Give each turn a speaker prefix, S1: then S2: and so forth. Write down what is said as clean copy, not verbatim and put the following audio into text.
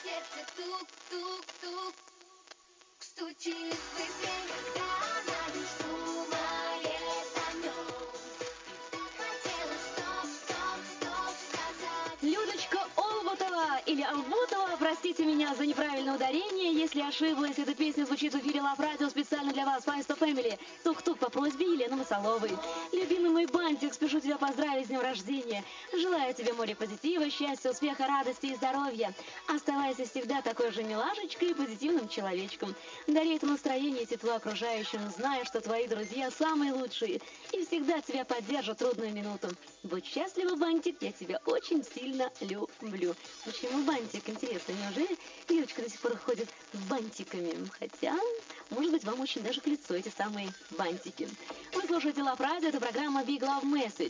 S1: сердце тук-тук-тук стучит быстрее, когда на мечту моей замёт. Хотела стоп-стоп-стоп сказать.
S2: Людочка Олбутова или Албутова, простите меня за неправильное ударение, если ошиблась. Эта песня звучит в эфире Love Radio специально для вас, Five Star Family. Тук-тук по просьбе Елены Масоловой. Любимый мой Бантик, спешу тебя поздравить с днем рождения. Желаю тебе море позитива, счастья, успеха, радости и здоровья. Оставайся всегда такой же милашечкой и позитивным человечком. Дари это настроение и тепло окружающим, зная, что твои друзья самые лучшие и всегда тебя поддержат в трудную минуту. Будь счастлива, Бантик, я тебя очень сильно люблю. Почему Бантик? Интересно, неужели девочка до сих пор ходит с бантиками? Хотя, может быть, вам очень даже к лицу эти самые бантики. Вы слушаете Love Radio, это программа Big Love Message.